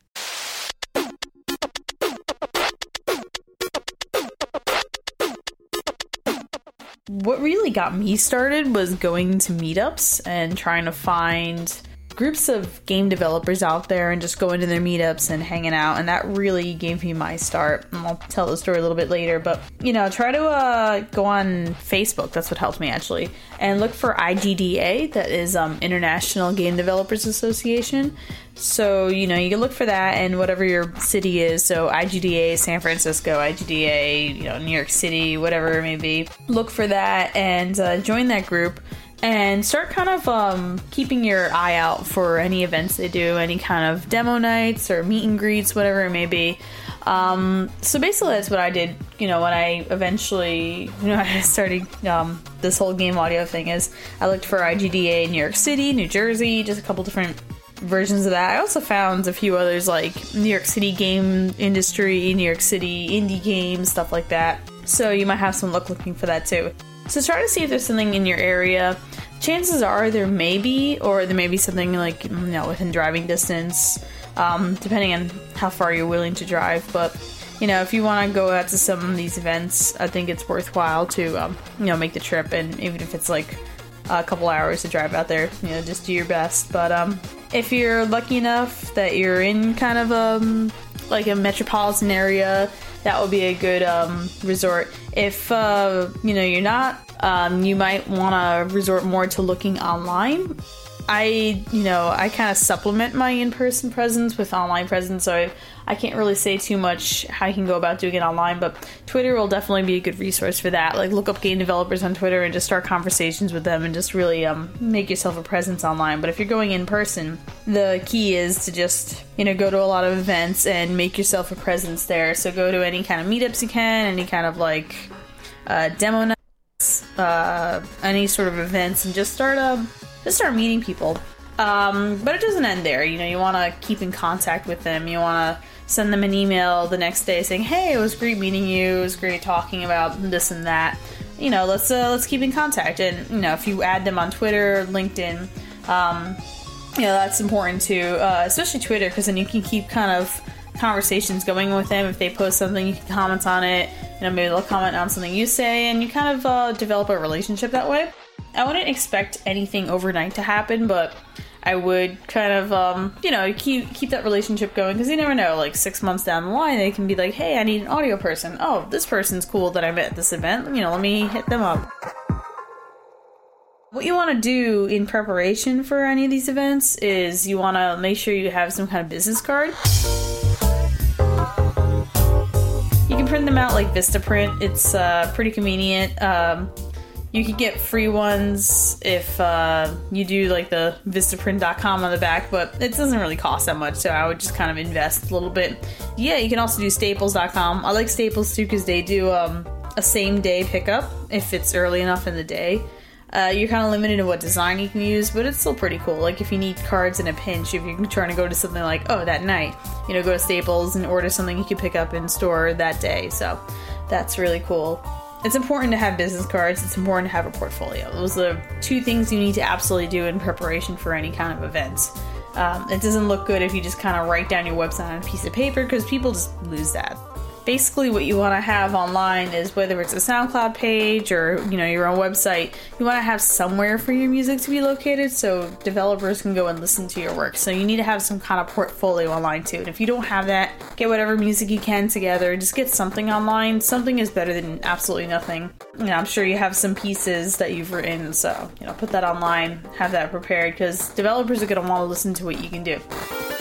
Speaker 5: What really got me started was going to meetups and trying to find groups of game developers out there and just going to their meetups and hanging out, and that really gave me my start. And I'll tell the story a little bit later, but you know, try to uh, go on Facebook. That's what helped me actually, and look for I G D A. That is um, International Game Developers Association. So you know, you can look for that, and whatever your city is. So I G D A San Francisco, I G D A, you know, New York City, whatever it may be. Look for that and uh, join that group. And start kind of um, keeping your eye out for any events they do, any kind of demo nights or meet and greets, whatever it may be. Um, so basically that's what I did, you know, when I eventually, you know, I started um, this whole game audio thing is I looked for I G D A in New York City, New Jersey, just a couple different versions of that. I also found a few others like New York City game industry, New York City indie games, stuff like that. So you might have some luck looking for that too. So try to see if there's something in your area. Chances are there may be, or there may be something like, you know, within driving distance, um, depending on how far you're willing to drive. But, you know, if you want to go out to some of these events, I think it's worthwhile to, um, you know, make the trip. And even if it's like a couple hours to drive out there, you know, just do your best. But um, if you're lucky enough that you're in kind of um, like a metropolitan area, that would be a good um, resort. If, uh, you know, you're not, um, you might want to resort more to looking online. I, you know, I kind of supplement my in-person presence with online presence, so I, I can't really say too much how you can go about doing it online, but Twitter will definitely be a good resource for that. Like, look up game developers on Twitter and just start conversations with them and just really um, make yourself a presence online. But if you're going in person, the key is to just, you know, go to a lot of events and make yourself a presence there. So go to any kind of meetups you can, any kind of, like, uh, demo nights, uh, any sort of events, and just start um, just start meeting people. Um, but it doesn't end there. You know, you want to keep in contact with them. You want to send them an email the next day saying, hey, it was great meeting you. It was great talking about this and that. You know, let's uh, let's keep in contact. And, you know, if you add them on Twitter, LinkedIn, um, you know, that's important too, uh, especially Twitter, because then you can keep kind of conversations going with them. If they post something, you can comment on it. You know, maybe they'll comment on something you say, and you kind of uh, develop a relationship that way. I wouldn't expect anything overnight to happen, but I would kind of, um, you know, keep keep that relationship going, because you never know, like six months down the line, they can be like, hey, I need an audio person. Oh, this person's cool that I met at this event. You know, let me hit them up. What you want to do in preparation for any of these events is you want to make sure you have some kind of business card. You can print them out like Vistaprint. It's uh, pretty convenient. Um, You can get free ones if uh, you do like the Vistaprint dot com on the back, but it doesn't really cost that much, so I would just kind of invest a little bit. Yeah, you can also do Staples dot com. I like Staples too because they do um, a same day pickup if it's early enough in the day. Uh, you're kind of limited to what design you can use, but it's still pretty cool. Like if you need cards in a pinch, if you're trying to go to something like, oh, that night, you know, go to Staples and order something you can pick up in store that day. So that's really cool. It's important to have business cards. It's important to have a portfolio. Those are the two things you need to absolutely do in preparation for any kind of events. Um, it doesn't look good if you just kind of write down your website on a piece of paper, because people just lose that. Basically, what you want to have online is, whether it's a SoundCloud page or, you know, your own website, you want to have somewhere for your music to be located so developers can go and listen to your work. So you need to have some kind of portfolio online too. And if you don't have that, get whatever music you can together. Just get something online. Something is better than absolutely nothing. You know, I'm sure you have some pieces that you've written, so, you know, put that online, have that prepared, because developers are going to want to listen to what you can do.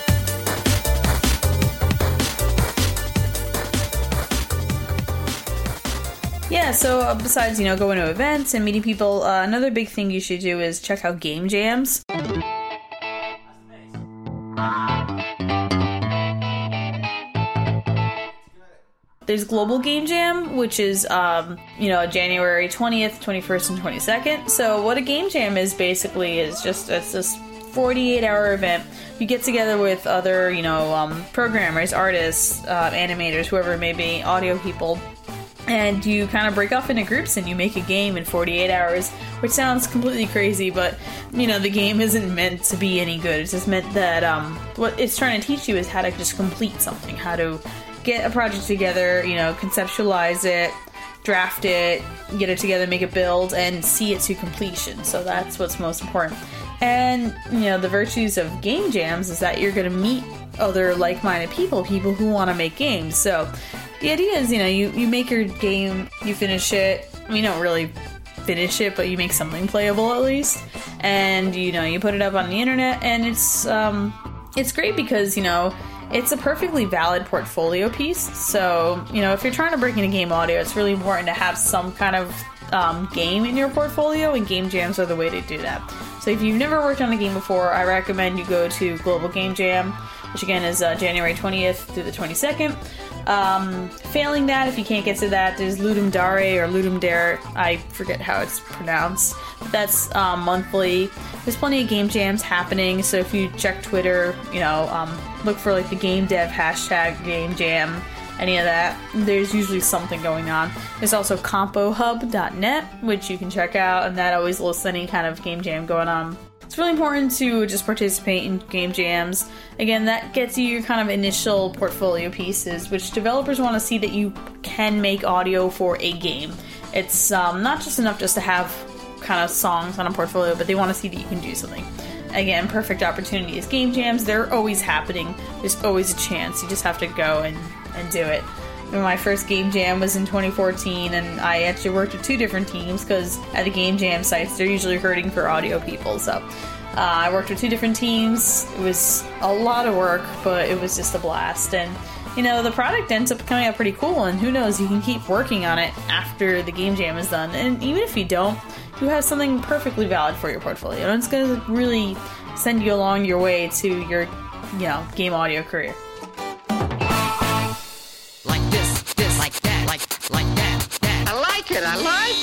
Speaker 5: Yeah, so uh, besides, you know, going to events and meeting people, uh, another big thing you should do is check out game jams. There's Global Game Jam, which is, um, you know, January twentieth, twenty-first, and twenty-second. So what a game jam is basically is just, it's this forty-eight hour event. You get together with other, you know, um, programmers, artists, uh, animators, whoever it may be, audio people, and you kind of break off into groups and you make a game in forty-eight hours, which sounds completely crazy, but, you know, the game isn't meant to be any good. It's just meant that um, what it's trying to teach you is how to just complete something, how to get a project together, you know, conceptualize it, draft it, get it together, make a build, and see it to completion. So that's what's most important. And, you know, the virtues of game jams is that you're going to meet other like-minded people, people who want to make games. So the idea is, you know, you, you make your game, you finish it. I mean, you don't really finish it, but you make something playable at least. And, you know, you put it up on the internet, and it's, um, it's great because, you know, it's a perfectly valid portfolio piece. So, you know, if you're trying to break into game audio, it's really important to have some kind of um, game in your portfolio, and game jams are the way to do that. So if you've never worked on a game before, I recommend you go to Global Game Jam, which again is uh, January twentieth through the twenty-second. Um, failing that, if you can't get to that, there's Ludum Dare or Ludum Dare, I forget how it's pronounced, but that's um, monthly. There's plenty of game jams happening, so if you check Twitter, you know, um, look for like the game dev hashtag game jam, any of that. There's usually something going on. There's also compo hub dot net, which you can check out, and that always lists any kind of game jam going on. It's really important to just participate in game jams. Again, that gets you your kind of initial portfolio pieces, which developers want to see that you can make audio for a game. It's um, not just enough just to have kind of songs on a portfolio, but they want to see that you can do something. Again, perfect opportunity is game jams. They're always happening. There's always a chance. You just have to go and, and do it. My first game jam was in twenty fourteen, and I actually worked with two different teams because at the game jam sites, they're usually hurting for audio people. So uh, I worked with two different teams. It was a lot of work, but it was just a blast. And, you know, the product ends up coming out pretty cool, and who knows, you can keep working on it after the game jam is done. And even if you don't, you have something perfectly valid for your portfolio, and it's going to really send you along your way to your, you know, game audio career.
Speaker 3: I like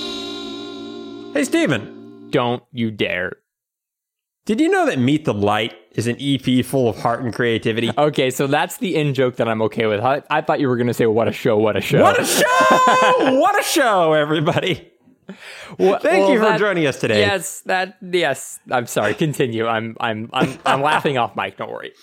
Speaker 3: it.
Speaker 1: Hey, Steven.
Speaker 2: Don't you dare.
Speaker 1: Did you know that Meet the Light is an E P full of heart and creativity?
Speaker 2: Okay, so that's the in joke that I'm okay with. I, I thought you were going to say, what a show, what a show.
Speaker 1: What a show! What a show, everybody.
Speaker 2: Well,
Speaker 1: Thank
Speaker 2: well,
Speaker 1: you for
Speaker 2: that,
Speaker 1: joining us today.
Speaker 2: Yes, that, yes. I'm sorry, continue. I'm, I'm, I'm, I'm laughing off mic, don't worry.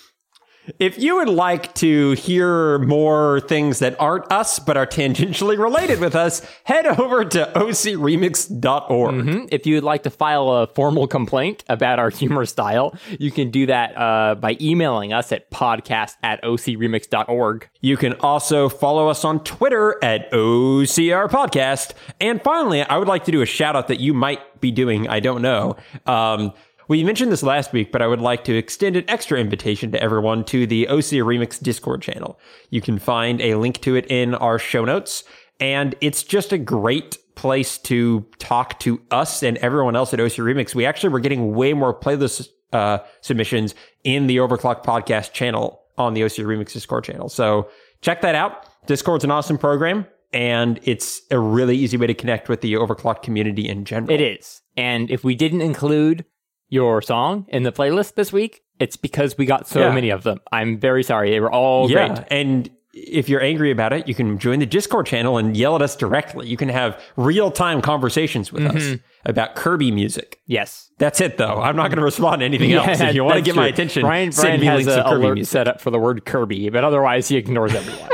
Speaker 1: If you would like to hear more things that aren't us but are tangentially related with us, head over to O C remix dot org.
Speaker 2: Mm-hmm. If you would like to file a formal complaint about our humor style, you can do that uh, by emailing us at podcast at O C remix dot org.
Speaker 1: You can also follow us on Twitter at O C R Podcast. And finally, I would like to do a shout out that you might be doing. I don't know. Um, We mentioned this last week, but I would like to extend an extra invitation to everyone to the O C R Remix Discord channel. You can find a link to it in our show notes, and it's just a great place to talk to us and everyone else at O C R Remix. We actually were getting way more playlist uh, submissions in the Overclock Podcast channel on the O C R Remix Discord channel. So check that out. Discord's an awesome program, and it's a really easy way to connect with the Overclock community in general.
Speaker 2: It is. And if we didn't include your song in the playlist this week, it's because we got so
Speaker 1: yeah.
Speaker 2: many of them. I'm very sorry. They were all
Speaker 1: yeah.
Speaker 2: great.
Speaker 1: And if you're angry about it, you can join the Discord channel and yell at us directly. You can have real-time conversations with
Speaker 2: Mm-hmm.
Speaker 1: us about Kirby music.
Speaker 2: Yes.
Speaker 1: That's it, though. I'm not going to respond to anything
Speaker 2: Yeah,
Speaker 1: else. If you want to
Speaker 2: that's
Speaker 1: get
Speaker 2: true.
Speaker 1: my attention,
Speaker 2: Brian,
Speaker 1: send
Speaker 2: Brian
Speaker 1: me
Speaker 2: has
Speaker 1: links
Speaker 2: an
Speaker 1: to Kirby
Speaker 2: alert
Speaker 1: music.
Speaker 2: set up for the word Kirby, but otherwise he ignores everyone.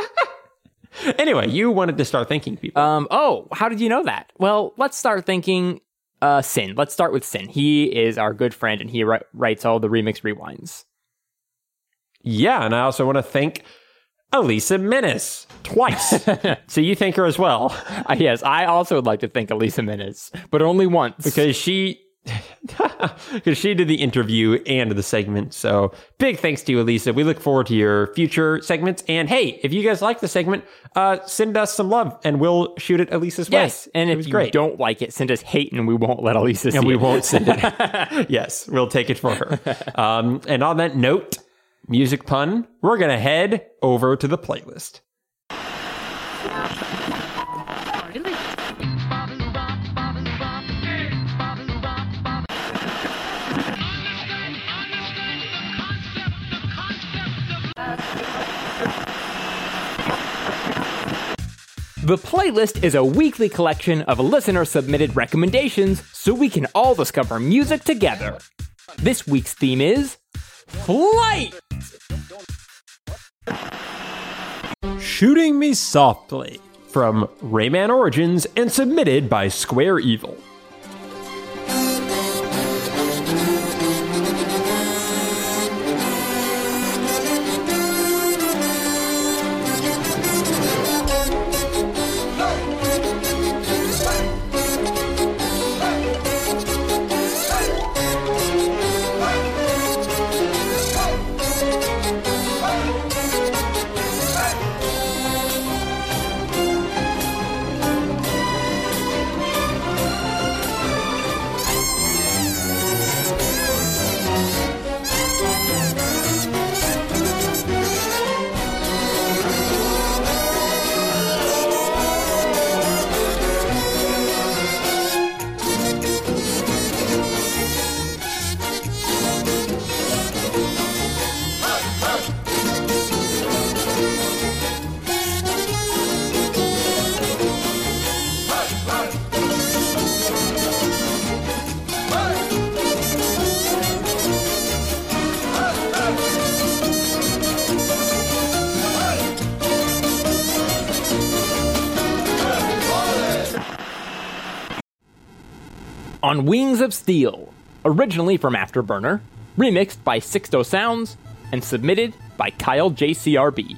Speaker 1: Anyway, you wanted to start thanking people.
Speaker 2: um. Oh, how did you know that? Well, let's start thinking uh, Sin. Let's start with Sin. He is our good friend, and he ri- writes all the remix rewinds.
Speaker 1: Yeah, and I also want to thank Elisa Menace twice. So you thank her as well.
Speaker 2: Uh, yes, I also would like to thank Elisa Menace, but only once.
Speaker 1: Because she... Because she did the interview and the segment. So big thanks to you, Elisa. We look forward to your future segments. And hey, if you guys like the segment, uh, send us some love and we'll shoot it Elisa's way.
Speaker 2: Yes, and
Speaker 1: It
Speaker 2: if
Speaker 1: was
Speaker 2: you
Speaker 1: great.
Speaker 2: don't like it, send us hate and we won't let Elisa see
Speaker 1: And we
Speaker 2: it.
Speaker 1: won't send it. Yes, we'll take it for her. Um, and on that note, music pun, we're going to head over to the playlist.
Speaker 2: The playlist is a weekly collection of listener-submitted recommendations so we can all discover music together. This week's theme is Flight!
Speaker 1: Shooting Me Softly from Rayman Origins and submitted by Square Evil.
Speaker 2: On Wings of Steel, originally from Afterburner, remixed by Sixto Sounds, and submitted by Kyle J C R B.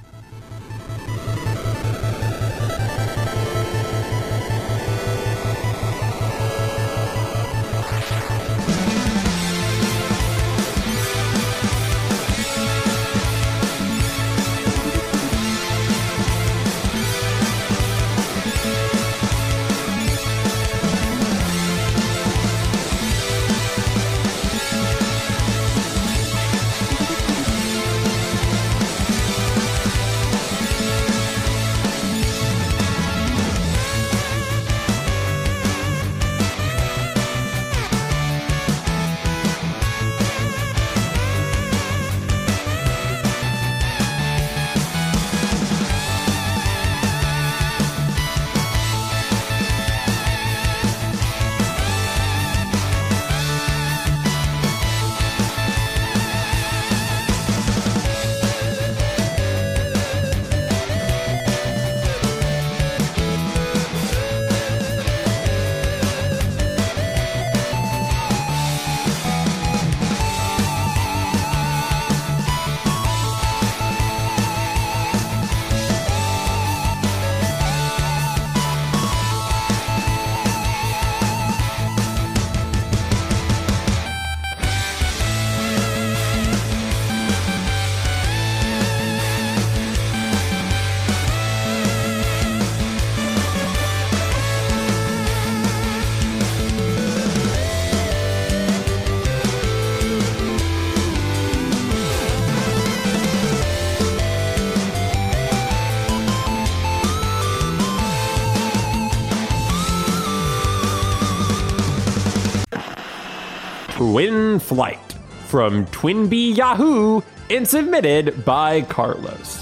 Speaker 1: Twin Flight from Twin Bee Yahoo and submitted by Carlos.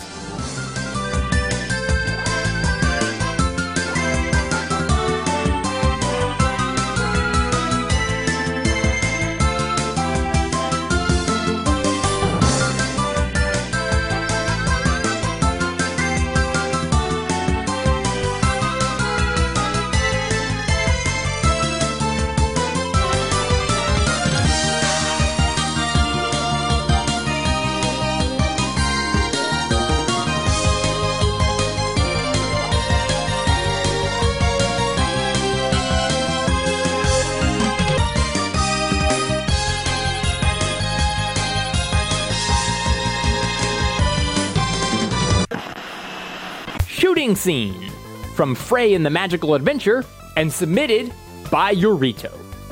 Speaker 2: Shooting Scene from Frey and the Magical Adventure and submitted by Yorito.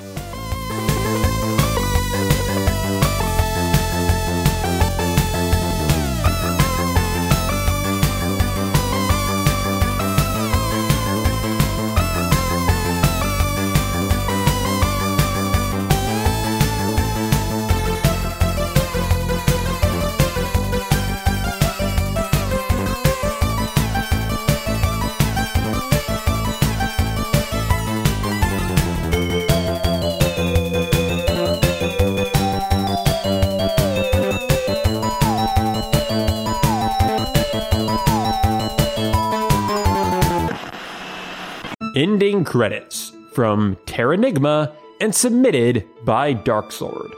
Speaker 1: Ending credits from Terranigma and submitted by Darksword.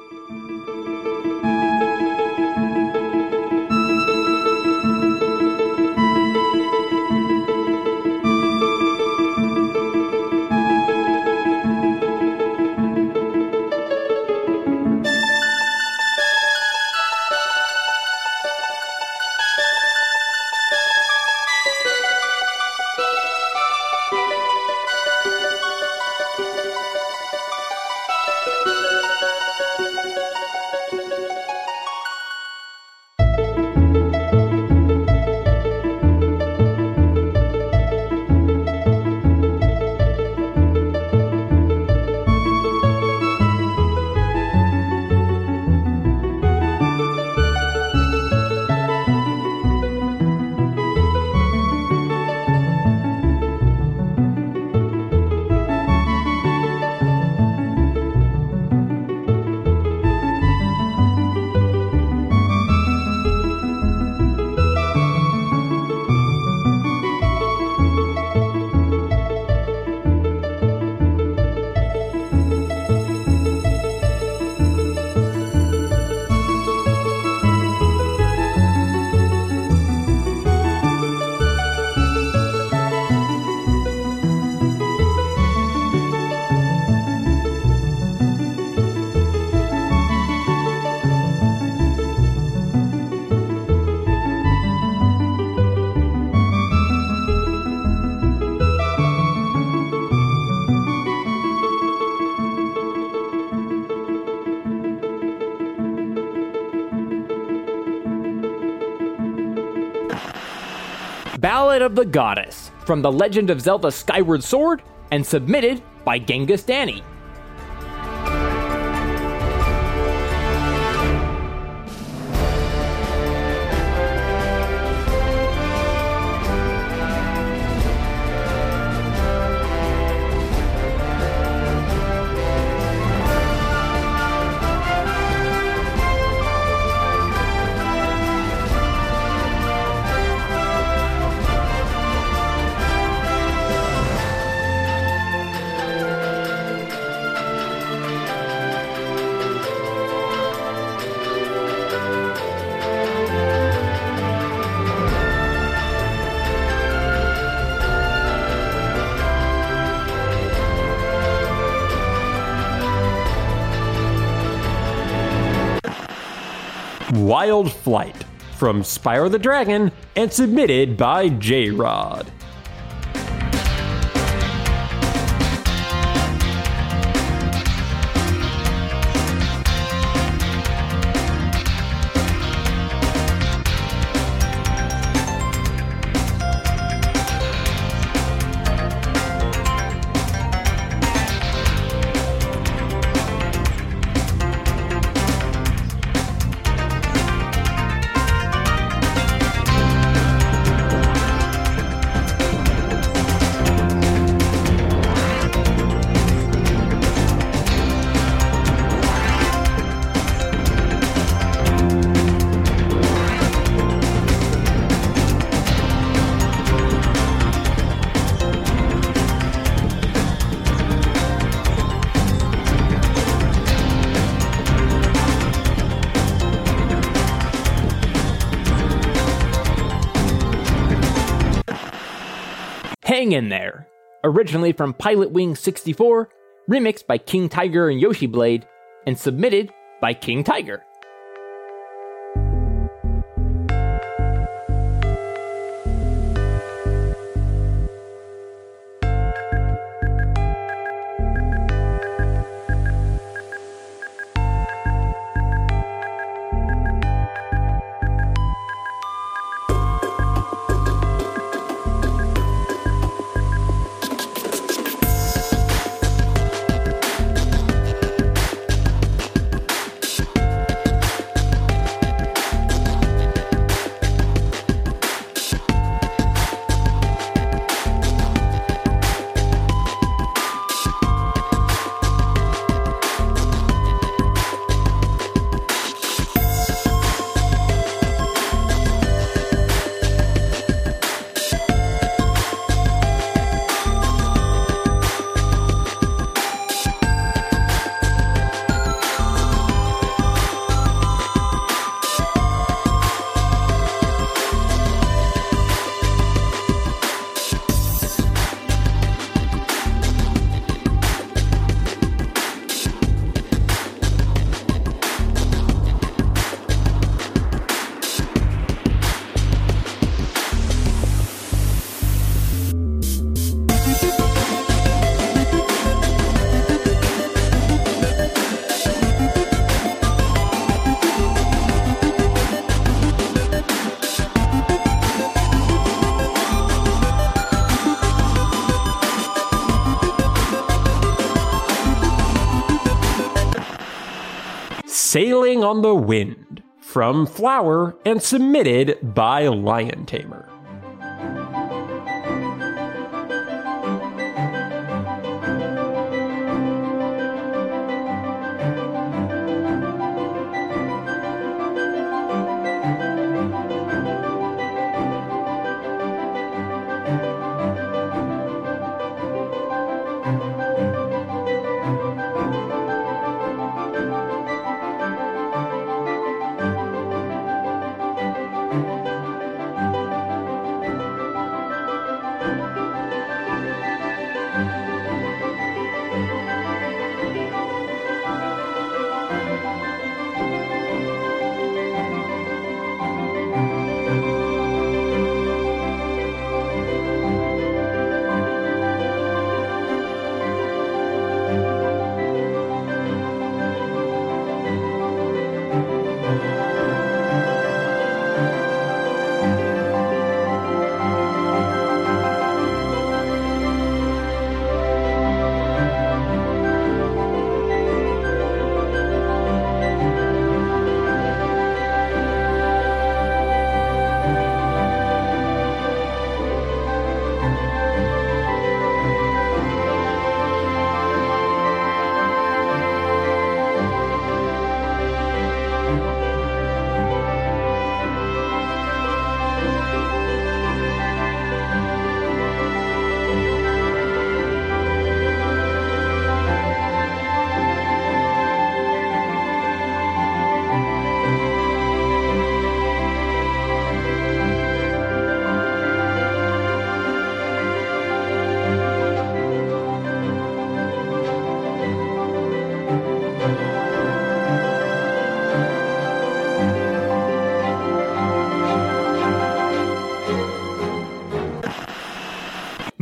Speaker 2: Ballad of the Goddess, from The Legend of Zelda Skyward Sword, and submitted by Genghis Danny.
Speaker 1: Wild Flight from Spyro the Dragon and submitted by J-Rod.
Speaker 2: Hang in There, originally from Pilot Wing sixty-four, remixed by King Tiger and Yoshi Blade, and submitted by King Tiger. Sailing on the Wind from Flower and submitted by Lion Tamer.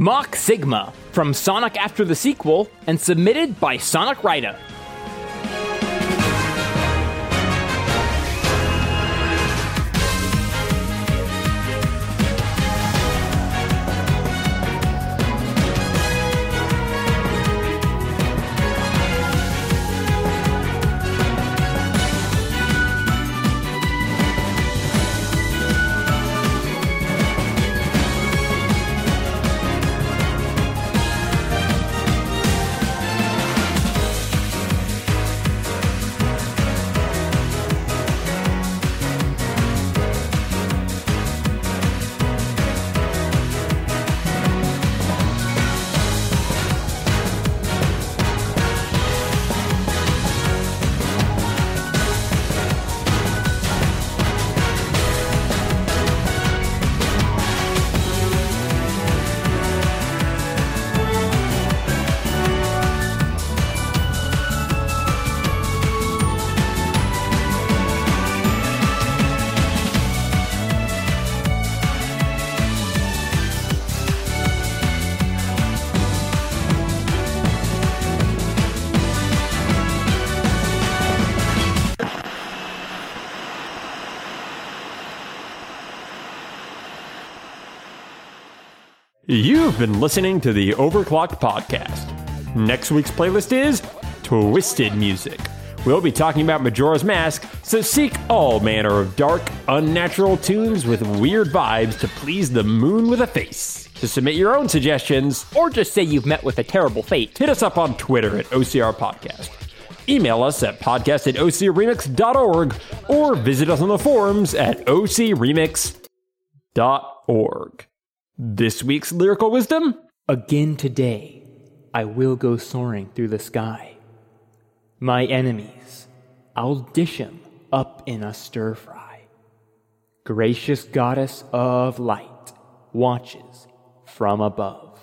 Speaker 2: Mach Sigma from Sonic After the Sequel and submitted by Sonic Ryder.
Speaker 1: You've been listening to the Overclocked Podcast. Next week's playlist is Twisted Music. We'll be talking about Majora's Mask, so seek all manner of dark, unnatural tunes with weird vibes to please the moon with a face. To submit your own suggestions,
Speaker 2: Or just say you've met with a terrible fate.
Speaker 1: hit us up on Twitter at O C R Podcast. Email us at podcast at O C remix dot org or visit us on the forums at O C remix dot org. This week's lyrical wisdom?
Speaker 2: Again today, I will go soaring through the sky. My enemies, I'll dish 'em up in a stir-fry. Gracious goddess of light watches from above.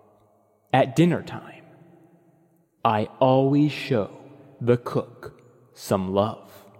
Speaker 2: At dinner time, I always show the cook some love.